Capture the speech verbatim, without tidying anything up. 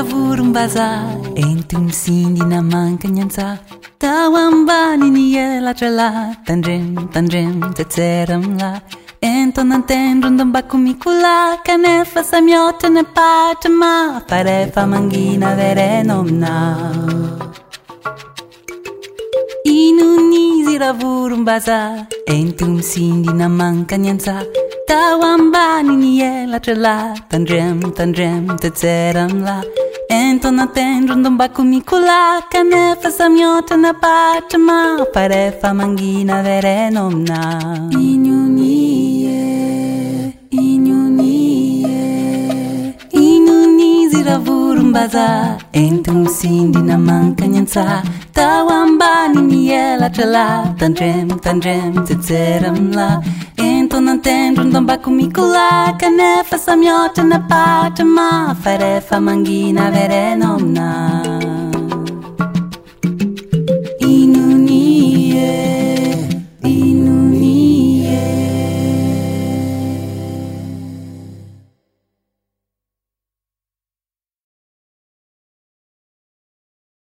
vorombazaha ento misindy namanka ny antsaha tao ambany ny elatra lahy tandremo tandremo tsetsera amila ento nantendro ndombako mikola kanefa samiotra ny patra ma fa rehefa mangina vereno amina inonizy raha vorombazaha ento misindy namanka ny antsaha tao ambany ny elatra lahy tandremo tandremo tsetsera amila ento nantendro ndombako mikola kanefa samiotra ny patra ma fa rehefa mangina vereno amina inyonie inyonie inonizy raha vorombazaha ento misindy namanka ny antsaha tao ambany ny elatra lahy tandremo tandremo tsetsera amila ento nantendro ndombako mikola kanefa samiotra ny patra ma fa rehefa mangina vereno amina